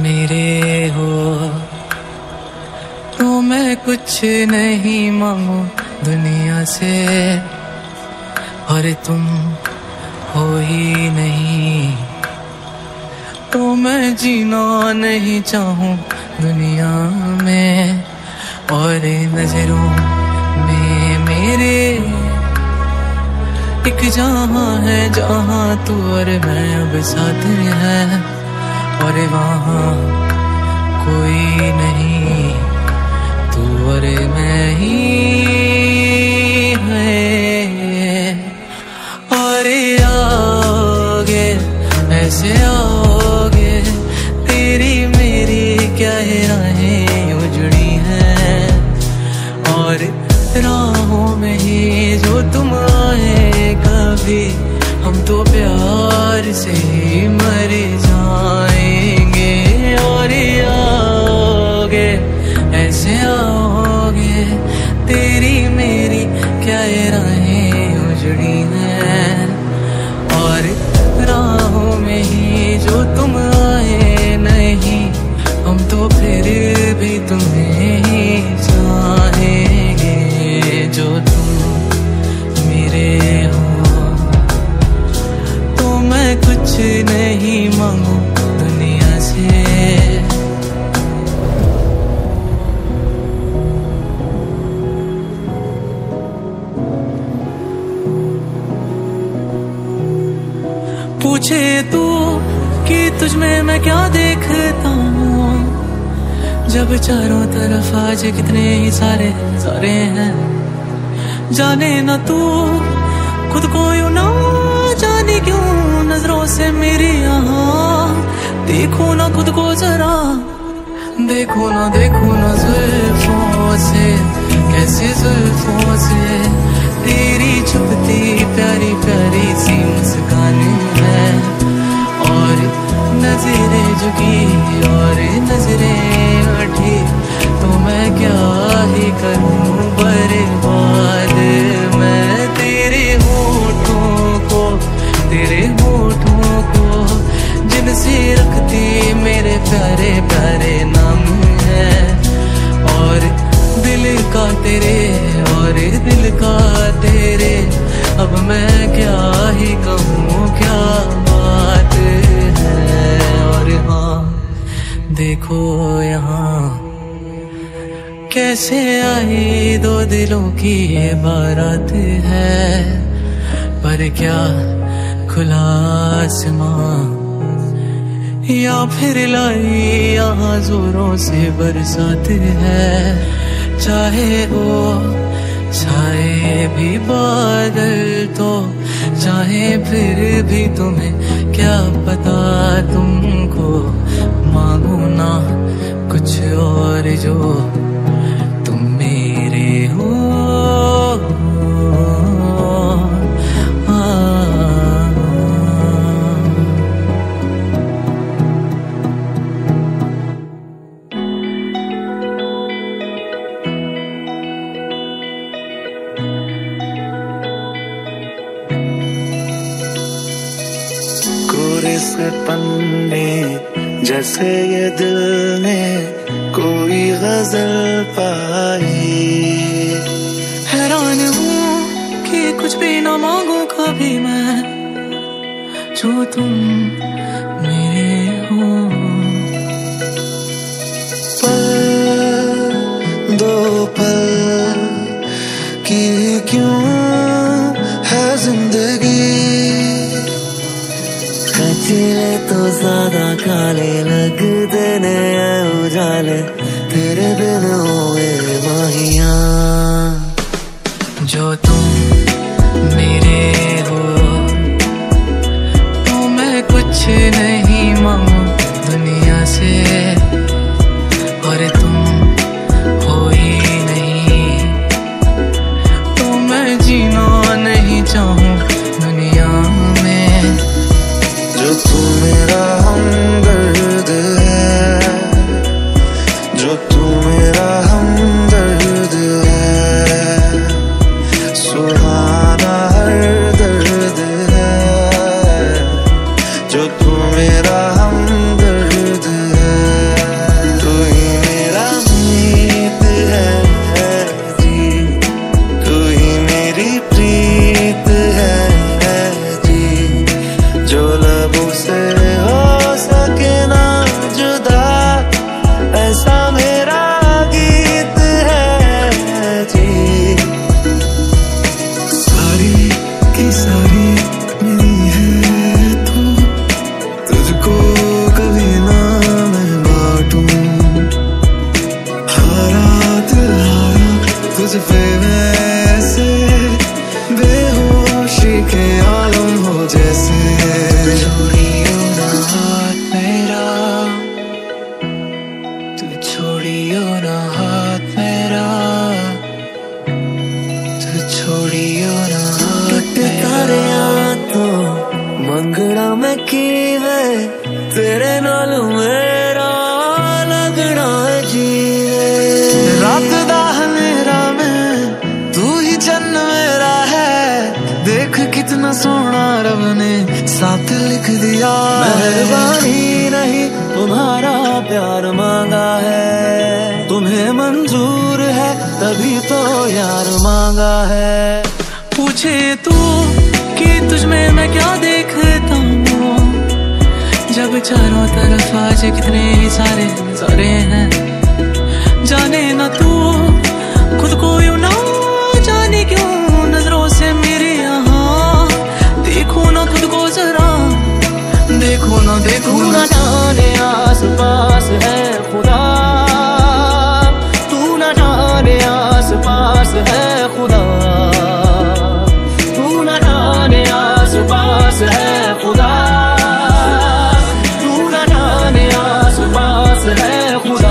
मेरे हो तो मैं कुछ नहीं मांगू दुनिया से, और तुम हो ही नहीं तो मैं जीना नहीं चाहूँ दुनिया में। और नजरों में मेरे एक जहां है जहां तू और मैं अब साथ है, और वहां कोई नहीं तू और मैं ही है। और आओगे ऐसे आओगे, तेरी मेरी क्या राहें उजड़ी हैं, और राहों में ही जो तुम आए कभी हम तो प्यार से ही मर जाएंगे। और आओगे ऐसे आओगे, तेरी मेरी क्या राहें उजड़ी हैं, और राहों में ही जो तुम आए नहीं हम तो फिर भी तुम्हें ही चाहेंगे। जो तुम मेरे हो तो मैं कुछ नहीं मांगू दुनिया से। पूछे तू कि तुझ में मैं क्या देखता हूँ, जब चारों तरफ आज कितने ही सारे सारे हैं। जाने ना तू खुद को यूं ना जाने क्यों नजरों से मेरी यहाँ, देखो ना खुद को जरा, देखो ना जुल्फों से, कैसे जुल्फों से तेरी चुभती प्यारी प्यारी सी मुस्कान है। और नजरें झुकी और नजरें उठी तो मैं क्या ही करूं बर्बाद मैं तेरे होठों को जिनसे रखती मेरे प्यारे प्यारे नाम है। और दिल का तेरे और दिल का तेरे, अब मैं क्या ही कहूँ क्या बात है। और हाँ देखो यहाँ कैसे आई दो दिलों की ये बारात है, पर क्या खुला आसमां या फिर लाई यहाँ जोरों से बरसात है। चाहे वो छाए भी बादल तो चाहे फिर भी तुम्हें क्या पता, तुमको मांगू ना कुछ और जो तुम मेरे हो। कोरे से पन्ने जैसे ये दिल ने कोई गजल पाई। हैरान हूँ कि कुछ भी ना मांगू कभी मैं, जो तुम मेरे हो। पल दो पल की क्यों है जिंदगी, कचरे तो ज्यादा काले लगते ने उजाले, तेरे बिन हुए माहिया। जो तुम मेरे हो तो मैं कुछ नहीं मांगू दुनिया से, और तुम हो ही नहीं तो मैं जीना नहीं चाहूँ दुनिया में। जो तू मेरा हमदर्द है, जो तू मेरा हमदर्द है, सुहाना हर दर्द है। जो तू मेरा हमदर्द है। तेरे नाल मेरा लगना जीवे। रात दा हनेरा में तू ही चन्न मेरा है, देख कितना सोना रब ने साथ लिख दिया। मेहरबानी नहीं तुम्हारा प्यार मांगा है, तुम्हें मंजूर है तभी तो यार मांगा है। पूछे तू कि तुझमें मैं क्या देखता हूँ, जब चारों तरफ आज कितने ही सारे नजारे हैं। जाने ना तू खुद को यूं ना जाने क्यों नजरों से मेरे यहाँ। देखो ना खुद को जरा, देखो ना देखो ना जाने आस पास है खुदा, तू ना जाने आस पास है खुदा, तू ना जाने आस पास है खुदा, तू ना जाने आस पास है खुदा।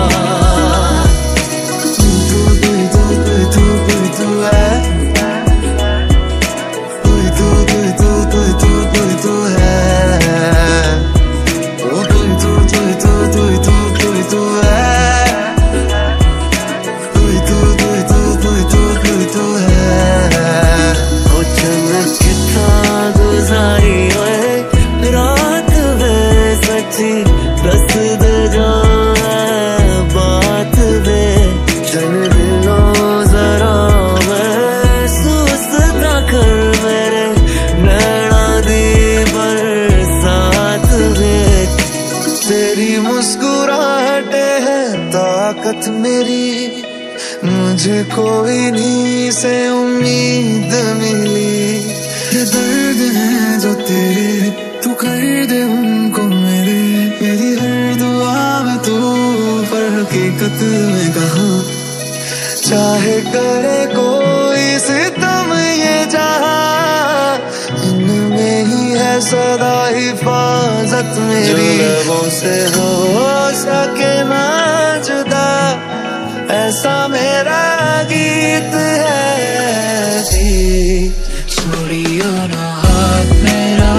दस दे जो है बात दे, चल लो जरा महसूस ना कर मेरे नैना दी बरसात में। तेरी मुस्कुराहटे है ताकत मेरी, मुझे कोई नहीं से उम्मीद मिली। ये दर्द है जो तेरे तू कर दे उनको मेरे, मेरी हर दुआ में तू पर हकीकत में कहाँ। चाहे करे कोई सितम ये जहाँ, इनमें ही है सदा हिफाजत मेरी। लबों से हो सके ना जुदा, ऐसा मेरा गीत है। छोड़ियो ना हाथ मेरा,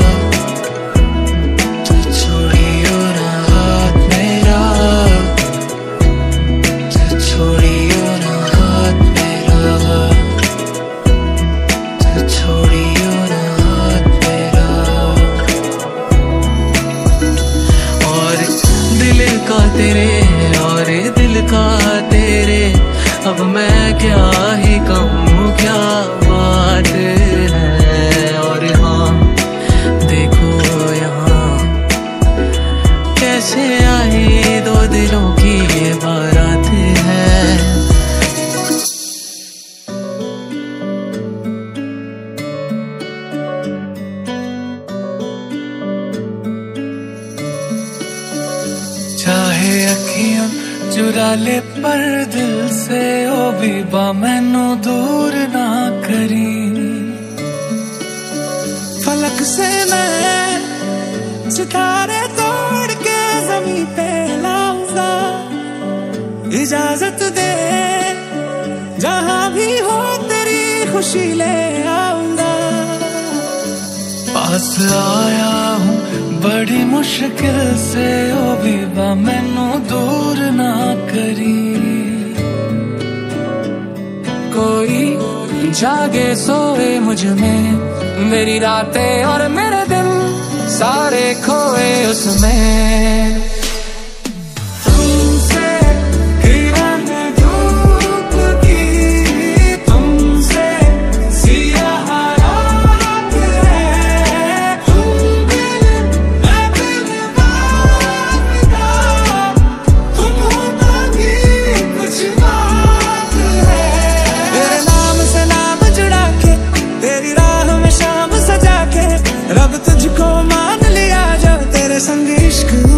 छोड़ियो ना हाथ मेरा, छोड़ियो ना हाथ मेरा, छोड़ियो ना हाथ मेरा। और दिल का तेरे और दिल का तेरे, अब मैं क्या ही कहूँ क्या बात है। और हाँ देखो यहाँ कैसे आई दो दिलों की ये बारात है। चाहे अखियां चुरा ले पर दिल से ओ बीबा मैनू दूर ना करी। फलक से मैं सितारे तोड़ के जमीन पे लाऊंगा, इजाजत दे जहां भी हो तेरी खुशी ले आऊंगा। पास आया हूँ बड़ी मुश्किल से ओ बीबा मैनू दूर ना करी। कोई जागे सोए मुझ में, मेरी रातें और मेरे दिन सारे खोए उसमें। रब तुझको मान लिया जब तेरे संग इश्क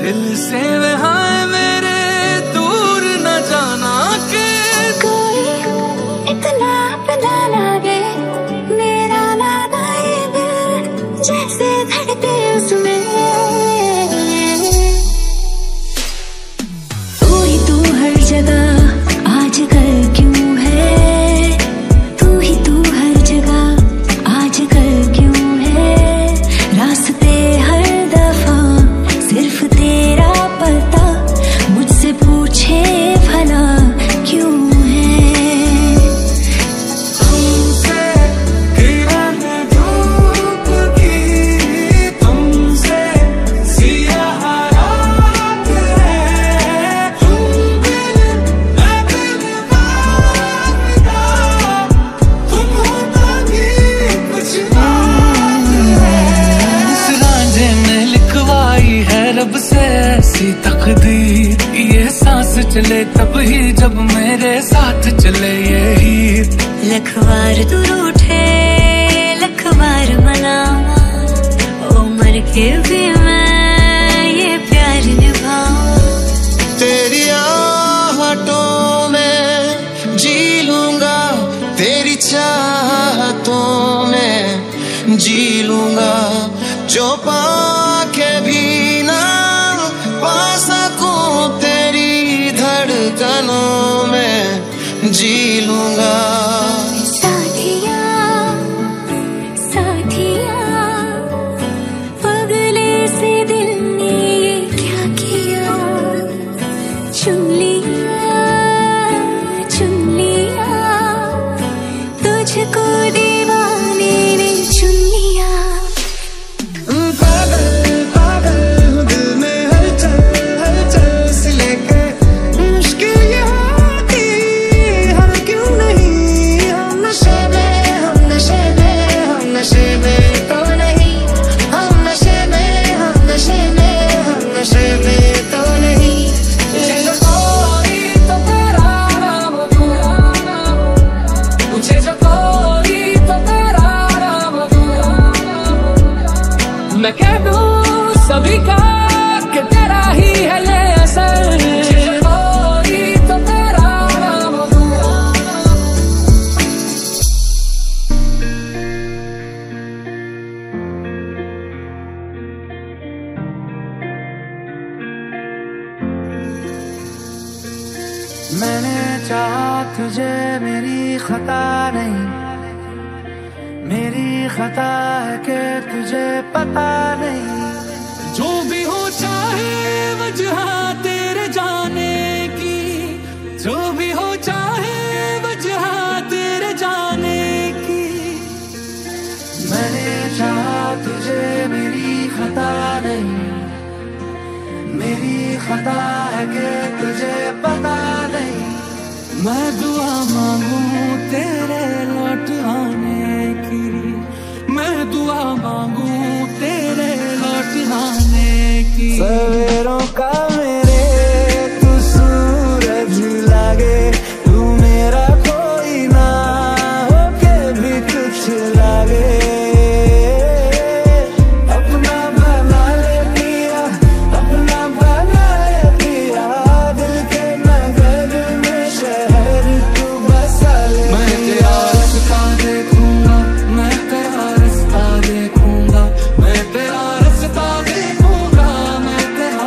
दिल से वहाँ मेरे दूर न जाना के कोई इतना अपना लगे मेरा नादा ये दिल जैसे धड़के उसमें तू ही तू हर जगह आजकल क्यों है तू ही तू हर जगह आजकल क्यों है रास्ते हर दफा सिर्फ तेरा पता मुझसे पूछे भला क्यों है तुमसे किरण धूप की तुमसे सियाह रात है तुम दिल मैं दिल वादा तुम होता भी कुछ बात है इस रांझे में लिखवाई है रब से ऐसी तकदीर ये सांस चले तब ही जब मेरे साथ चले ये हीर लखवार तू रूठे लखवार मनावा ओ मर के भी मैं ये प्यार निभाऊं तेरी आहटों में जी लूंगा तेरी चाहतों में जी लूंगा जो पाके भी ना पा सकूं तेरी धड़कनों में जी लूंगा साथिया साथिया पगले से दिल ने ये क्या किया चुन लिया तुझको दीवाने ने चुन लिया पागल पागल दिल में हलचल सी लेके मुश्किल ये होती हर क्यों नहीं हम नशे में हम नशे में हम नशे में तो नहीं हम नशे में हम नशे में हम नशे में तो नहीं मुझे जो कोई तो तेरा नाम मैं कह दूं सभी का कि तेरा ही है ये असर मुझे जो कोई तो तेरा नाम मैंने चाहा तुझे मेरी खता नहीं मेरी खता है कि तुझे पता नहीं जो भी हो चाहे वजह तेरे जाने की जो भी हो चाहे वजह तेरे जाने की मैंने चाहा तुझे मेरी खता नहीं मेरी खता है कि तुझे पता नहीं मैं दुआ मांगू तेरे लौट आने की मैं दुआ मांगू तेरे लौट आने की सवेरों का मेरे तू सूरज लागे तू मेरा कोई ना होके भी कुछ लागे अपना बना ले पिया अपना बना ले पिया दिल के नगर में शहर तू बसा ले मैं तेरा रास्ता देखूंगा मैं तेरा रास्ता देखूंगा मैं तेरा रास्ता देखूंगा मैं तेरा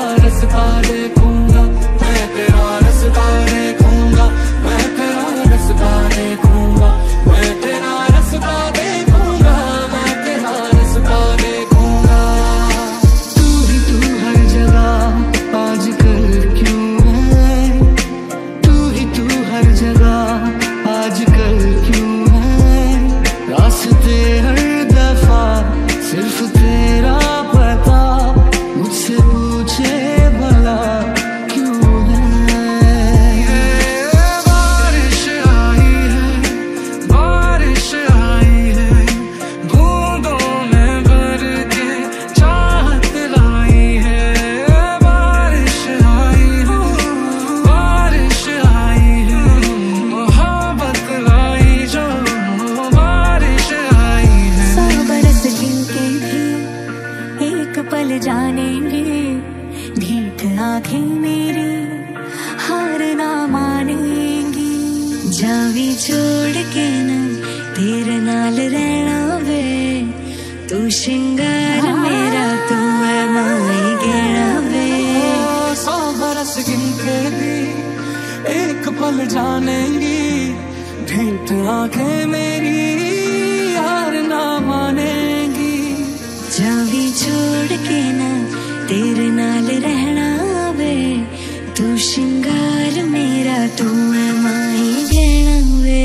आंखें मेरी हार ना मानेंगी। जावी छोड़ के ना तेरे नाल रहना वे, तू श्रृंगार मेरा तू है माई गहना वे। 100 बरस गिन के भी एक पल जानेंगी, भेंट आंखें मेरी हार ना मानेंगी। जावी छोड़ के ना तेरे नाल रहना वे, तू श्रृंगार मेरा तू है माई गहना वे।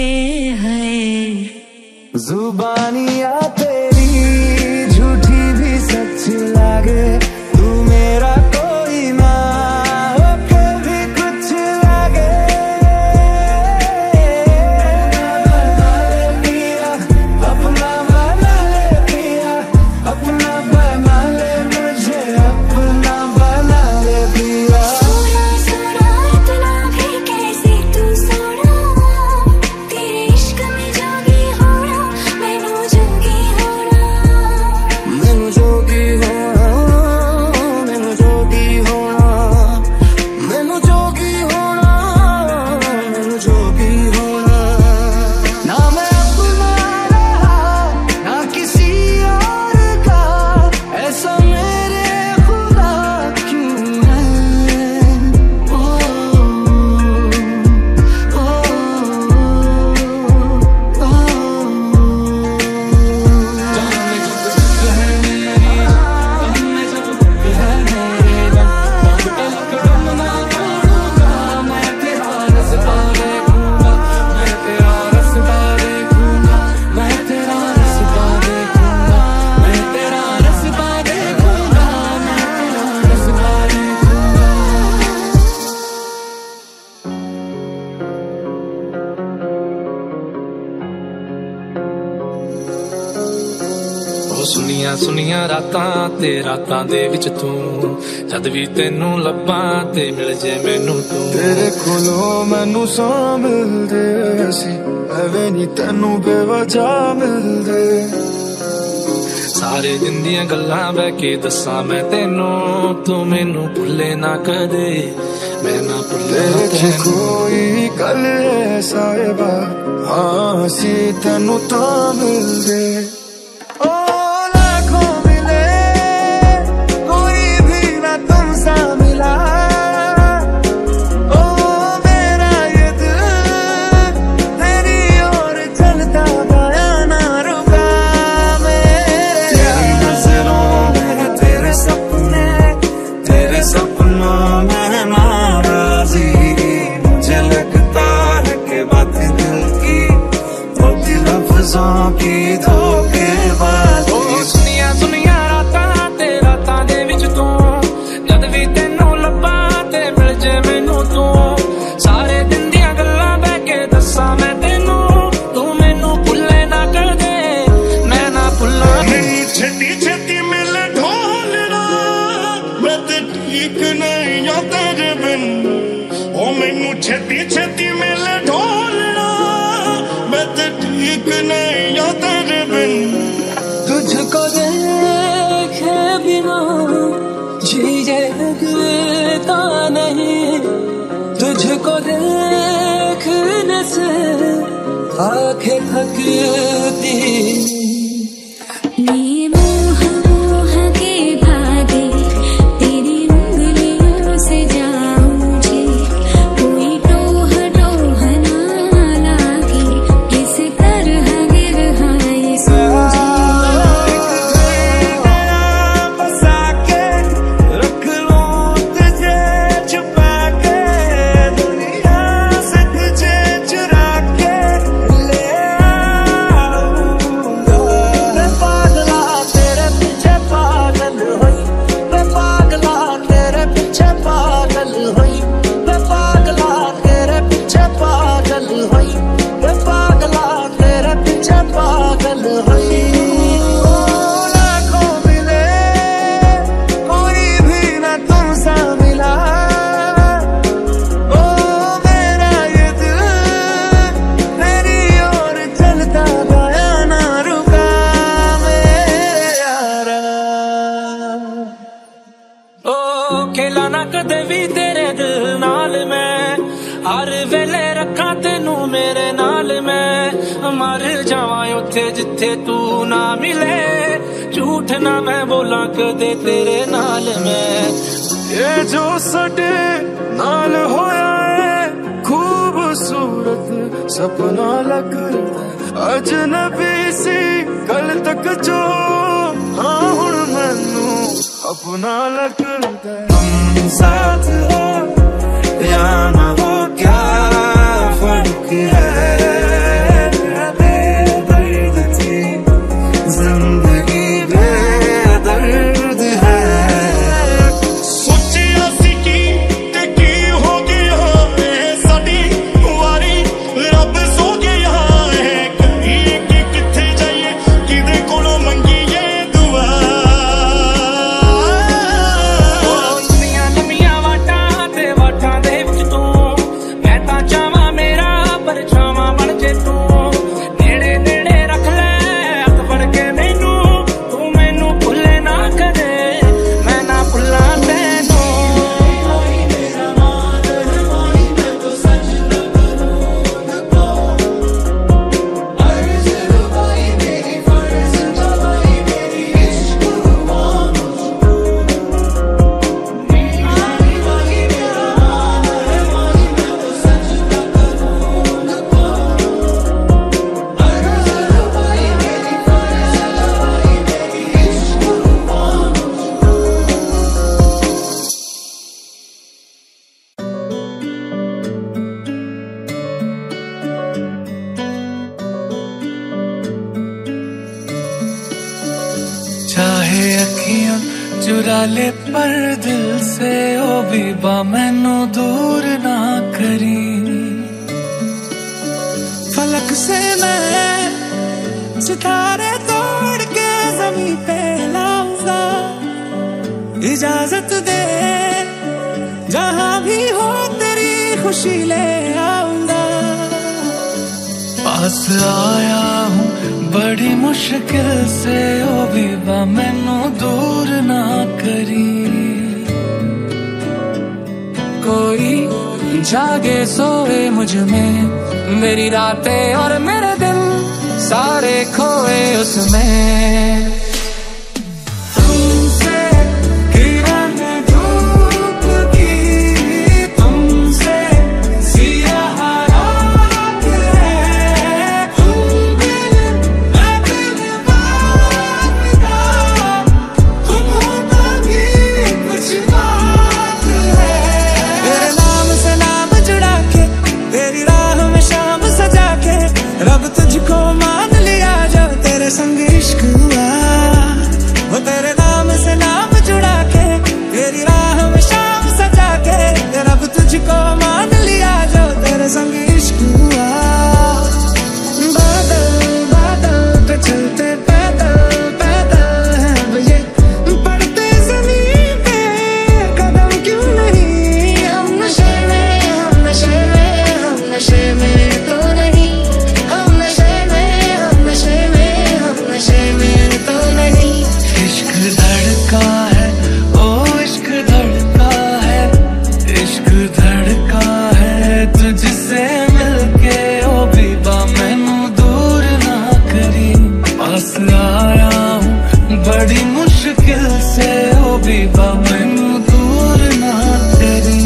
है जुबानिया तेरी झूठी भी सच लागे, तू मेरा कोई ना हो कभी कुछ लागे। पिया अपना बना ले, पिया अपना बना ले, मुझे अपना बना ले पिया। सोना सोना इतना भी कैसे तू सोना, तेरे इश्क में जोगी होना, मैनू जोगी होना। मैनू जोगी होना, मैनू जोगी होना, मैनू जोगी होना, मैनू जोगी होना। ना मैं अपना रहा ना किसी और का, ऐसा मेरे खुदा क्यों है। ओ, ओ, ओ, ਸੁਨੀਆਂ ਸੁਨੀਆਂ ਰਾਤਾਂ ਤੇ ਰਾਤਾਂ ਦੇ ਵਿੱਚ ਤੂੰ, ਜਦ ਵੀ ਤੈਨੂੰ ਲੱਭਾਂ ਤੇ ਮਿਲ ਜੇ ਮੈਨੂੰ ਤੂੰ। तेरे कोलों मैनू सौ मिलदे सी, ਐਵੇਂ ਨੀ ਤੈਨੂੰ ਬੇਵਜ੍ਹਾ ਮਿਲਦੇ। ਸਾਰੇ ਦਿਨ ਦੀਆਂ ਗੱਲਾਂ ਬਹਿ ਕੇ ਦੱਸਾਂ ਮੈਂ ਤੈਨੂੰ, ਤੂੰ ਮੈਨੂੰ ਭੁੱਲੇ ਨਾ ਕਦੇ, ਮੈਂ ਨਾ ਭੁੱਲੇ तेरे च कोई गल ऐसा है बा, हाँ सी तैनू तां मिलदे। ओ लाखों मिले कोई भी ना तुमसा मिला, ओ मेरा ये दिल तेरी ओर चलता गया ना रुका। मेरे नजरों में तेरे सपने, तेरे सपनों में नाराजी, मुझे लगता है कि बात दिल की होती लफ्जों की धोखेबाजी। ਸੁਨੀਆਂ ਸੁਨੀਆਂ ਰਾਤਾਂ ਤੇ ਰਾਤਾਂ ਦੇ ਵਿੱਚ ਤੂੰ, ਜਦ ਵੀ ਤੈਨੂੰ ਲੱਭਾਂ ਤੇ ਮਿਲ ਜੇ ਮੈਨੂੰ ਤੂੰ। ਸਾਰੇ ਦਿਨ ਦੀਆਂ ਗੱਲਾਂ ਬਹਿ ਕੇ ਦੱਸਾਂ ਮੈਂ ਤੈਨੂੰ, ਤੂੰ ਮੈਨੂੰ ਭੁੱਲੇ ਨਾ ਕਦੇ, ਮੈਂ ਨਾ ਭੁੱਲਾਂ। नहीं छेती छेती मिले ढोलना, मैं ते ठीक नहीं आ तेरे बिन। ओ मैनू छेती छेती मिले ढोलना, मैं ते ठीक नहीं आ तेरे बिन। तुझको देखे बिना जिए लगता नहीं, तुझको देखने से आंखें थकती। ये मोह मोह के भागे तेरी उंगलियों से जाऊं मुझे, कोई टोह टोह ना लागे, किस तरह गिर हाय सूझे। बसा के रख लूं तुझे छुपा के, दुनिया से तुझे चुरा के ले आऊंगा। मैं पागला तेरे पीछे पागल हुई, मैं पागला तेरे पीछे पागल हुई, मैं पागला तेरे पीछे पागल हुई, मैं पागला तेरे पीछे पागल हुई। ओ लाखों मिले कोई भी ना तुमसा मिला, ओ मेरा ये दिल तेरी ओर चलता गया ना रुका। मेरे यारा ओ खेला ना कदे जिथे तू ना मिले, झूठ ना मैं बोला कदे तेरे नाल मैं। ये जो सडे नाल होया है खूबसूरत सपना लगदा, अजनबी सी कल तक जो हाँ हुण मैनू अपना लगदा। हम साथ हो या ना हो क्या फर्क है, चुरा ले पर दिल से ओ बीबा मैनू दूर ना करी। फलक से मैं सितारे तोड़ के जमीन पे लाऊंगा, इजाजत दे जहां भी हो तेरी खुशी ले आऊंगा। पास आया हूँ बड़ी मुश्किल से ओ बीबा मैनू दूर ना करी। कोई जागे सोए मुझ में, मेरी रातें और मेरे दिन सारे खोए उसमें। तुझको मान लिया जो तेरे संग इश्क हुआ, वो तेरे नाम से नाम जुड़ा के तेरी राह में शाम सजा के, रब तुझको मान लिया जो तेरे संग इश्क हुआ। बादल बादल पे चलते पैदल पैदल है ये, पड़ते जमीन पे कदम क्यों नहीं। हम नशे में हम नशे में हम नशे में तो नहीं, इश्क धड़का है ओ इश्क धड़का है, इश्क धड़का है तुझसे मिलके ओ बीबा मैनू दूर ना करी। पास आया हूँ बड़ी मुश्किल से ओ बीबा मैनू दूर ना करी।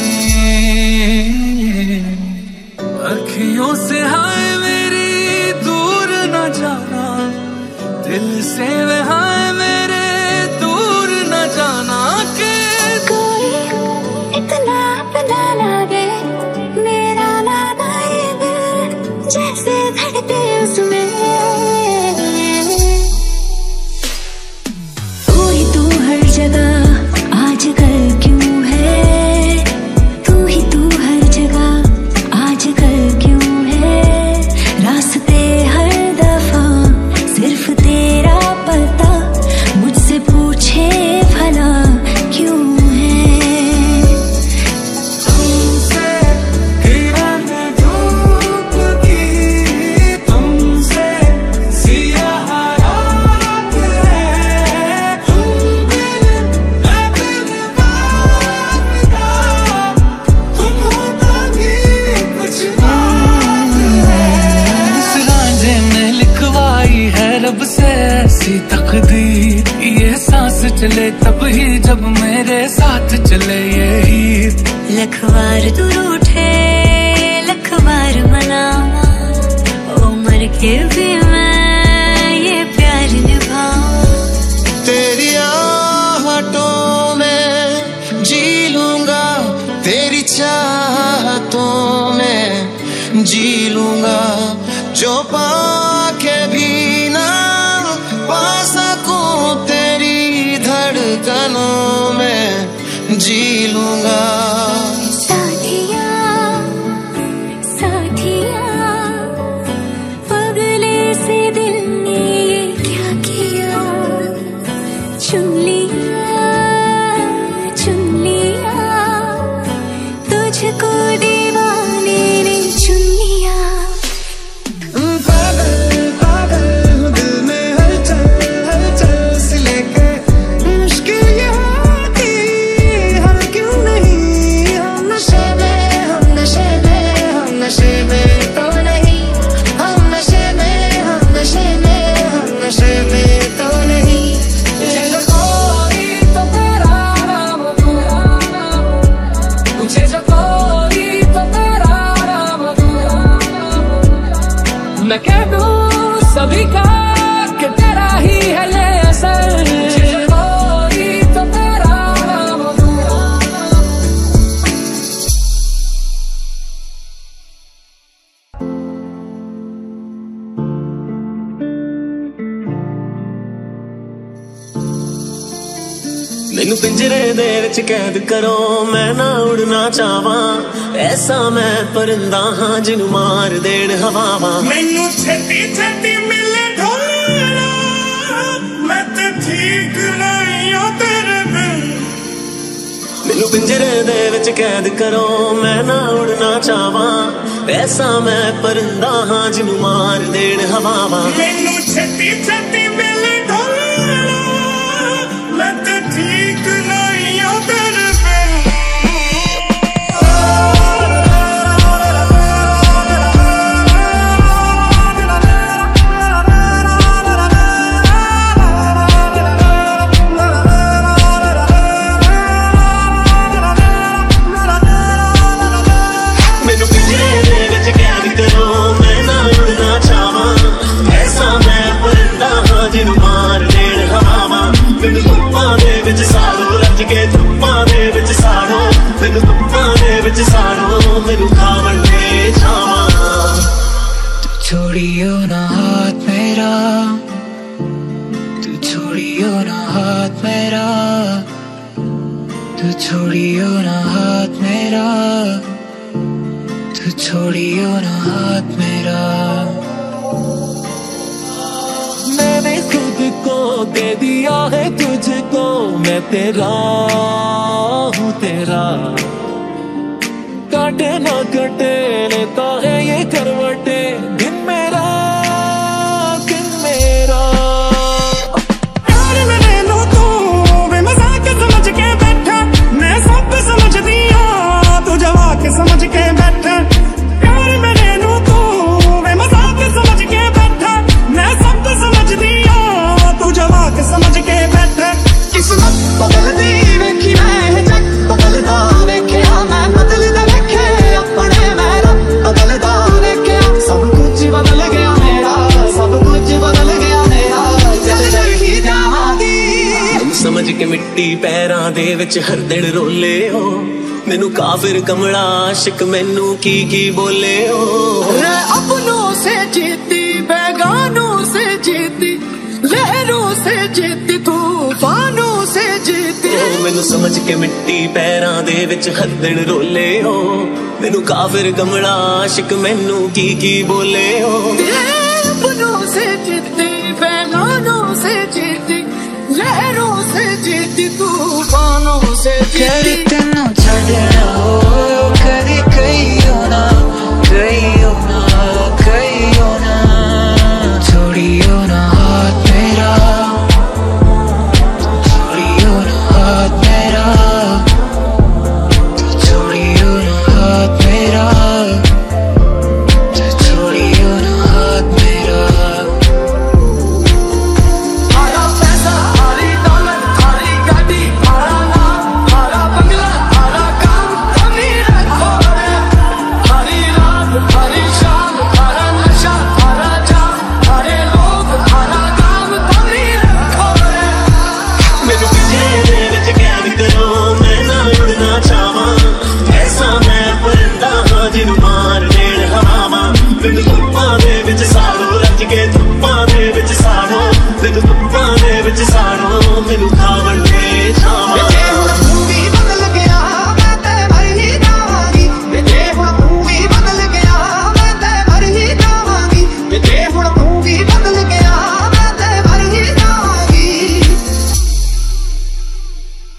अखियों से हाय मेरी दूर ना जाना, दिल से हाय मेरे दूर न जाना के। कोई इतना पता लगे मेरा नादा ये दिल जैसे धड़के उसमें। तू ही तू हर जगह आजकल क्यों है, तू ही तू हर जगह आजकल क्यों है। रास्ते हर दफा सिर्फ तेरा पता मुझसे पूछे भला क्यों है। जब मेरे साथ चले ये हीर। लखवार तू रूठे लखवार मनावा, ओ मर के भी मैं ये प्यार निभाऊं। तेरी आहटों में जी लूंगा, तेरी चाहतों में जी लूंगा, जो पाके भी ना पा सकूं तेरी धड़कनों में जी लूंगा। साथिया साथिया पगले से दिल ने ये क्या किया, चुन लिया तुझको दीवाने ने चुन लिया। पागल पागल हूँ दिल में हलचल सी लेके, मुश्किल ये होती हर क्यों नहीं। हम नशे में हम नशे में हम नशे में तो नहीं, हम नशे में हम नशे में हम नशे में तो नहीं। मुझे जो कोई तो तेरा नाम दूंगा, मुझे जो कोई तो तेरा नाम दूंगा। मैं कह दूं सभी का कि तेरा ही है ये असर, मुझे जो कोई तो तेरा नाम दूंगा। मैनू पिंजरे दे विच कैद करो, मैं ना उड़ना चाहवां, ऐसा मैं परिंदा हां जिनू मार देण हवावां। मैनू छेती छेती मिले ढोलना, मैं ते ठीक नहीं हो तेरे बिन। मैनू पिंजरे दे विच कैद करो, मैं ना उड़ना चाहवां, ऐसा मैं परिंदा हां जिनू मार देण हवावां। मैनू छेती छेती मिले ढोलना, मैं ते ठीक नहीं हो तेरे बिन। मैनू पिंजरे दे विच कैद करो, मैं ना उड़ना चाहवां, ऐसा मैं परिंदा हां जिनू मार देण हवावां। मैनू धुप्पां दे विच साड़ो, रज के धुप्पां दे विच साड़ो, मैनू धुप्पां दे विच साड़ो, मैनू खावण दे छावां। तू छोड़ियो ना हाथ मेरा, तू छोड़ियो ना हाथ मेरा, तू छोड़ियो ना हाथ मेरा, तू छोड़ियो ना हाथ मेरा। मैंने खुद को दे दिया है तुझको, मैं तेरा हूँ तेरा, काटे ना कटे लेता है ये करवटे, दिन मेरा दिन मेरा। प्यार में ले लो तू वे मजाक समझ के बैठा, मैं सब समझ दिया तू जवाक समझ के बैठा। प्यार में ले लो तू वे मजाक समझ के बैठा, मैं सब समझ दिया तू जवाक समझ के बैठा। किस्मत बदलदी वेखी मैं जग बदलदा वेखिया, मैं बदलदा वेखे अपने मैं बदलदा वेखिया। सब कुछ बदल गया मेरा, सब कुछ बदल गया मेरा, चल ही जावांगी। तुम समझ के मिट्टी पैरां दे विच हर दिन रोले हो, मैनू काफिर कमला आशिक मैनू की बोले हो। रे अपनों से जीती बेगानों से जीती, लहरों से जीती तूफानों से जीती। मैनू समझ के मिट्टी पैरां दे विच हर दिन रोले हो, मैनू काफिर कमला आशिक मैनू की बोले हो। अपनों से जीती बेगानों से जीती, लहरों से जीती तूफानों से कदी जीती। तेनू छड्डना हो, कदी कहियो ना कहियो ना कहियो ना। छोड़ियो ना हाथ मेरा, छोड़ियो ना हाथ मेरा, छोड़ियो ना हाथ मेरा, छोड़ियो ना हाथ मेरा। आया पैसा, आरी दौलत, आरी गाड़ी, आरा चावा